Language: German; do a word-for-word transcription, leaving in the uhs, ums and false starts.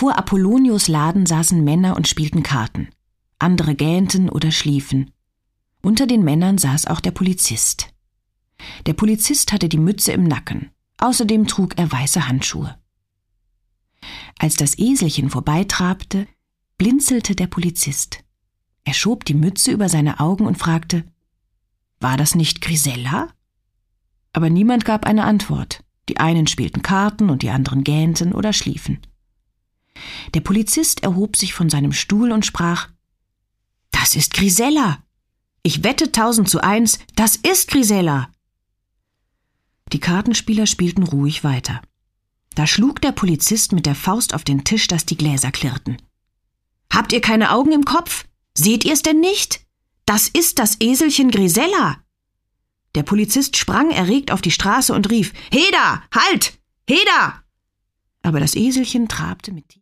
Vor Apollonius' Laden saßen Männer und spielten Karten. Andere gähnten oder schliefen. Unter den Männern saß auch der Polizist. Der Polizist hatte die Mütze im Nacken. Außerdem trug er weiße Handschuhe. Als das Eselchen vorbeitrabte, blinzelte der Polizist. Er schob die Mütze über seine Augen und fragte: »War das nicht Grisella?« Aber niemand gab eine Antwort. Die einen spielten Karten und die anderen gähnten oder schliefen. Der Polizist erhob sich von seinem Stuhl und sprach: »Das ist Grisella! Ich wette tausend zu eins, das ist Grisella!« Die Kartenspieler spielten ruhig weiter. Da schlug der Polizist mit der Faust auf den Tisch, dass die Gläser klirrten. »Habt ihr keine Augen im Kopf? Seht ihr es denn nicht? Das ist das Eselchen Grisella!« Der Polizist sprang erregt auf die Straße und rief: »Heda, halt! Heda!« Aber das Eselchen trabte mit